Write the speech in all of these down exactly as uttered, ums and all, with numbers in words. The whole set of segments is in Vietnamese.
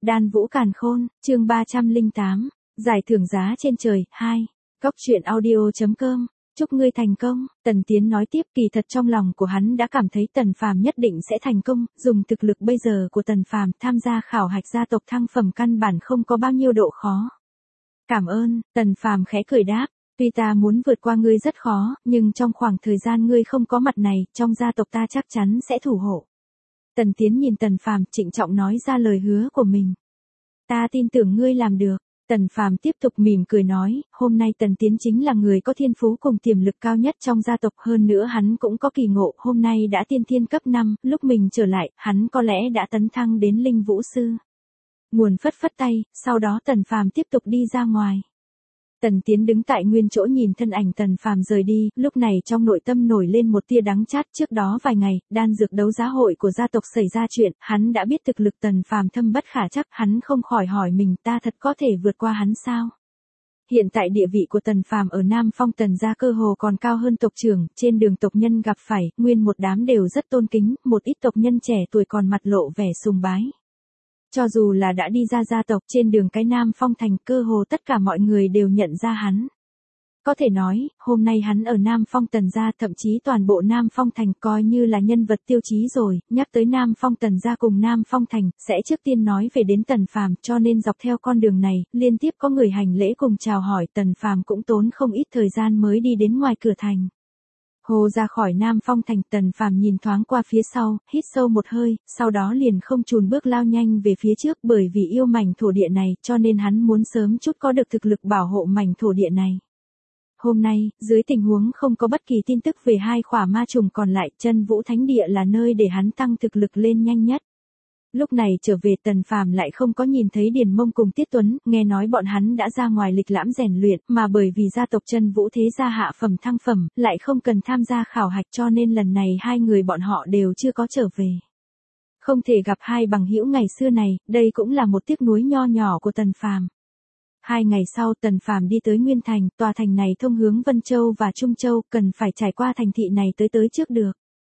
Đan Vũ Càn Khôn, chương ba trăm lẻ tám, giải thưởng giá trên trời, hai. Cóc truyện audio chấm com. Chúc ngươi thành công, Tần Tiến nói tiếp, kỳ thật trong lòng của hắn đã cảm thấy Tần Phàm nhất định sẽ thành công, dùng thực lực bây giờ của Tần Phàm tham gia khảo hạch gia tộc thăng phẩm căn bản không có bao nhiêu độ khó. Cảm ơn, Tần Phàm khẽ cười đáp, tuy ta muốn vượt qua ngươi rất khó, nhưng trong khoảng thời gian ngươi không có mặt này, trong gia tộc ta chắc chắn sẽ thủ hộ. Tần Tiến nhìn Tần Phàm trịnh trọng nói ra lời hứa của mình. Ta tin tưởng ngươi làm được. Tần Phàm tiếp tục mỉm cười nói, hôm nay Tần Tiến chính là người có thiên phú cùng tiềm lực cao nhất trong gia tộc, hơn nữa hắn cũng có kỳ ngộ, hôm nay đã tiên thiên cấp năm, lúc mình trở lại, hắn có lẽ đã tấn thăng đến linh vũ sư. Nguồn phất phất tay, sau đó Tần Phàm tiếp tục đi ra ngoài. Tần Tiến đứng tại nguyên chỗ nhìn thân ảnh Tần Phàm rời đi, lúc này trong nội tâm nổi lên một tia đắng chát. Trước đó vài ngày, đan dược đấu giá hội của gia tộc xảy ra chuyện, hắn đã biết thực lực Tần Phàm thâm bất khả trắc, hắn không khỏi hỏi mình, ta thật có thể vượt qua hắn sao? Hiện tại địa vị của Tần Phàm ở Nam Phong Tần gia cơ hồ còn cao hơn tộc trưởng, trên đường tộc nhân gặp phải, nguyên một đám đều rất tôn kính, một ít tộc nhân trẻ tuổi còn mặt lộ vẻ sùng bái. Cho dù là đã đi ra gia tộc, trên đường cái Nam Phong Thành, cơ hồ tất cả mọi người đều nhận ra hắn. Có thể nói, hôm nay hắn ở Nam Phong Tần gia, thậm chí toàn bộ Nam Phong Thành coi như là nhân vật tiêu chí rồi. Nhắc tới Nam Phong Tần gia cùng Nam Phong Thành, sẽ trước tiên nói về đến Tần Phàm, cho nên dọc theo con đường này, liên tiếp có người hành lễ cùng chào hỏi. Tần Phàm cũng tốn không ít thời gian mới đi đến ngoài cửa thành. Hồ ra khỏi Nam Phong Thành, Tần Phàm nhìn thoáng qua phía sau, hít sâu một hơi, sau đó liền không chùn bước lao nhanh về phía trước, bởi vì yêu mảnh thổ địa này, cho nên hắn muốn sớm chút có được thực lực bảo hộ mảnh thổ địa này. Hôm nay, dưới tình huống không có bất kỳ tin tức về hai khỏa ma trùng còn lại, Chân Vũ Thánh Địa là nơi để hắn tăng thực lực lên nhanh nhất. Lúc này trở về Tần Phàm lại không có nhìn thấy Điền Mông cùng Tiết Tuấn, nghe nói bọn hắn đã ra ngoài lịch lãm rèn luyện, mà bởi vì gia tộc Chân Vũ thế gia hạ phẩm thăng phẩm, lại không cần tham gia khảo hạch, cho nên lần này hai người bọn họ đều chưa có trở về. Không thể gặp hai bằng hữu ngày xưa này, đây cũng là một tiếc nuối nho nhỏ của Tần Phàm. Hai ngày sau Tần Phàm đi tới Nguyên Thành, tòa thành này thông hướng Vân Châu và Trung Châu, cần phải trải qua thành thị này tới tới trước được.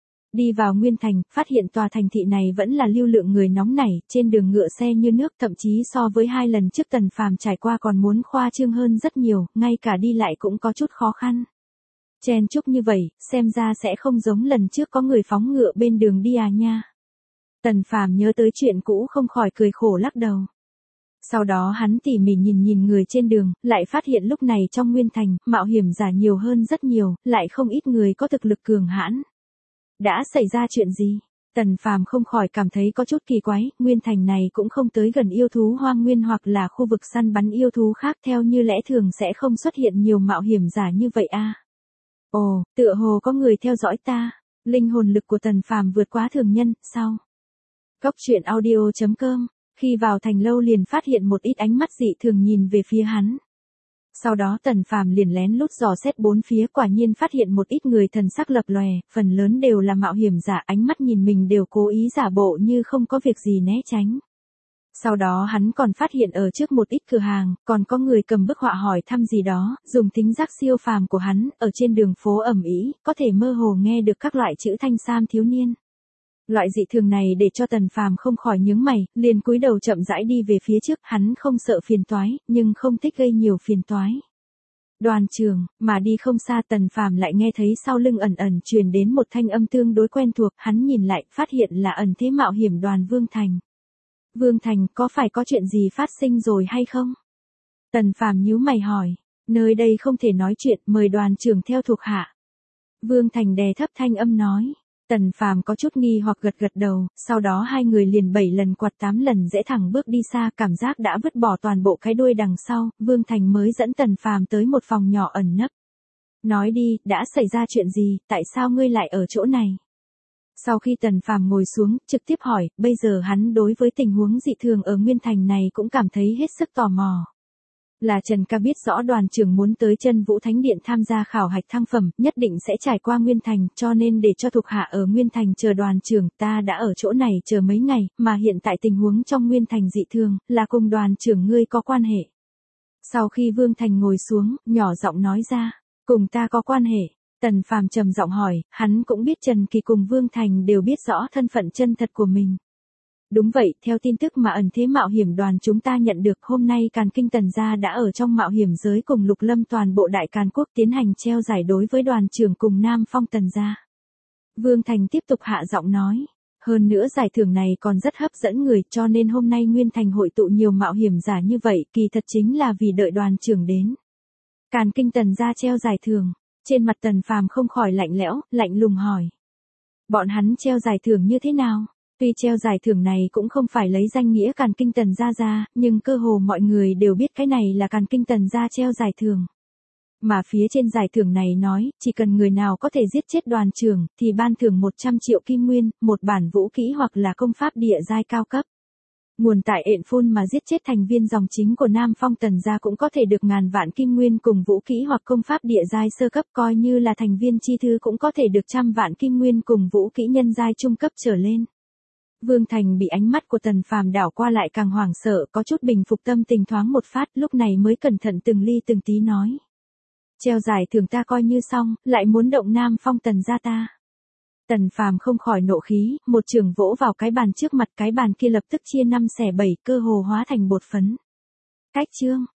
Đi vào Nguyên Thành, phát hiện tòa thành thị này vẫn là lưu lượng người nóng nảy, trên đường ngựa xe như nước, thậm chí so với hai lần trước Tần Phàm trải qua còn muốn khoa trương hơn rất nhiều, ngay cả đi lại cũng có chút khó khăn. Chen chúc như vậy, xem ra sẽ không giống lần trước có người phóng ngựa bên đường đi à nha. Tần Phàm nhớ tới chuyện cũ không khỏi cười khổ lắc đầu. Sau đó hắn tỉ mỉ nhìn nhìn người trên đường, lại phát hiện lúc này trong Nguyên Thành, mạo hiểm giả nhiều hơn rất nhiều, lại không ít người có thực lực cường hãn. Đã xảy ra chuyện gì? Tần Phàm không khỏi cảm thấy có chút kỳ quái, Nguyên Thành này cũng không tới gần yêu thú hoang nguyên hoặc là khu vực săn bắn yêu thú khác, theo như lẽ thường sẽ không xuất hiện nhiều mạo hiểm giả như vậy a. À? Ồ, tựa hồ có người theo dõi ta. Linh hồn lực của Tần Phàm vượt quá thường nhân, sao? Cóc truyện audio chấm com. Khi vào thành lâu liền phát hiện một ít ánh mắt dị thường nhìn về phía hắn. Sau đó Tần Phàm liền lén lút dò xét bốn phía, quả nhiên phát hiện một ít người thần sắc lập lòe, phần lớn đều là mạo hiểm giả, ánh mắt nhìn mình đều cố ý giả bộ như không có việc gì né tránh. Sau đó hắn còn phát hiện ở trước một ít cửa hàng, còn có người cầm bức họa hỏi thăm gì đó, dùng thính giác siêu phàm của hắn, ở trên đường phố ầm ĩ, có thể mơ hồ nghe được các loại chữ thanh sam thiếu niên. Loại dị thường này để cho Tần Phàm không khỏi nhướng mày, liền cúi đầu chậm rãi đi về phía trước, hắn không sợ phiền toái, nhưng không thích gây nhiều phiền toái. Đoàn trường, mà đi không xa Tần Phàm lại nghe thấy sau lưng ẩn ẩn truyền đến một thanh âm tương đối quen thuộc, hắn nhìn lại, phát hiện là ẩn thế mạo hiểm đoàn Vương Thành. Vương Thành, có phải có chuyện gì phát sinh rồi hay không? Tần Phàm nhíu mày hỏi, nơi đây không thể nói chuyện, mời đoàn trưởng theo thuộc hạ. Vương Thành đè thấp thanh âm nói. Tần Phàm có chút nghi hoặc gật gật đầu, sau đó hai người liền bảy lần quạt tám lần rẽ thẳng bước đi xa, cảm giác đã vứt bỏ toàn bộ cái đuôi đằng sau, Vương Thành mới dẫn Tần Phàm tới một phòng nhỏ ẩn nấp. Nói đi, đã xảy ra chuyện gì, tại sao ngươi lại ở chỗ này? Sau khi Tần Phàm ngồi xuống, trực tiếp hỏi, bây giờ hắn đối với tình huống dị thường ở Nguyên Thành này cũng cảm thấy hết sức tò mò. Là Trần Ca biết rõ đoàn trưởng muốn tới Chân Vũ Thánh Điện tham gia khảo hạch thăng phẩm, nhất định sẽ trải qua Nguyên Thành, cho nên để cho thuộc hạ ở Nguyên Thành chờ đoàn trưởng, ta đã ở chỗ này chờ mấy ngày, mà hiện tại tình huống trong Nguyên Thành dị thường, là cùng đoàn trưởng ngươi có quan hệ. Sau khi Vương Thành ngồi xuống, nhỏ giọng nói ra, cùng ta có quan hệ. Tần Phàm trầm giọng hỏi, hắn cũng biết Trần Kỳ cùng Vương Thành đều biết rõ thân phận chân thật của mình. Đúng vậy, theo tin tức mà ẩn thế mạo hiểm đoàn chúng ta nhận được, hôm nay Càn Kinh Tần gia đã ở trong mạo hiểm giới cùng Lục Lâm toàn bộ Đại Càn quốc tiến hành treo giải đối với đoàn trưởng cùng Nam Phong Tần gia. Vương Thành tiếp tục hạ giọng nói. Hơn nữa giải thưởng này còn rất hấp dẫn người, cho nên hôm nay Nguyên Thành hội tụ nhiều mạo hiểm giả như vậy, kỳ thật chính là vì đợi đoàn trưởng đến. Càn Kinh Tần gia treo giải thưởng, trên mặt Tần Phàm không khỏi lạnh lẽo, lạnh lùng hỏi. Bọn hắn treo giải thưởng như thế nào? Tuy treo giải thưởng này cũng không phải lấy danh nghĩa Càn Kinh Tần gia ra, nhưng cơ hồ mọi người đều biết cái này là Càn Kinh Tần gia treo giải thưởng. Mà phía trên giải thưởng này nói, chỉ cần người nào có thể giết chết đoàn trưởng, thì ban thưởng một trăm triệu kim nguyên, một bản vũ kỹ hoặc là công pháp địa giai cao cấp. Nguồn tại ện phun mà giết chết thành viên dòng chính của Nam Phong Tần gia cũng có thể được ngàn vạn kim nguyên cùng vũ kỹ hoặc công pháp địa giai sơ cấp, coi như là thành viên chi thư cũng có thể được trăm vạn kim nguyên cùng vũ kỹ nhân giai trung cấp trở lên. Vương Thành bị ánh mắt của Tần Phàm đảo qua lại càng hoảng sợ, có chút bình phục tâm tình thoáng một phát, lúc này mới cẩn thận từng ly từng tí nói. Treo giải thưởng ta coi như xong, lại muốn động Nam Phong Tần gia ta. Tần Phàm không khỏi nộ khí, một trường vỗ vào cái bàn trước mặt, cái bàn kia lập tức chia năm xẻ bảy, cơ hồ hóa thành bột phấn. Cách chương,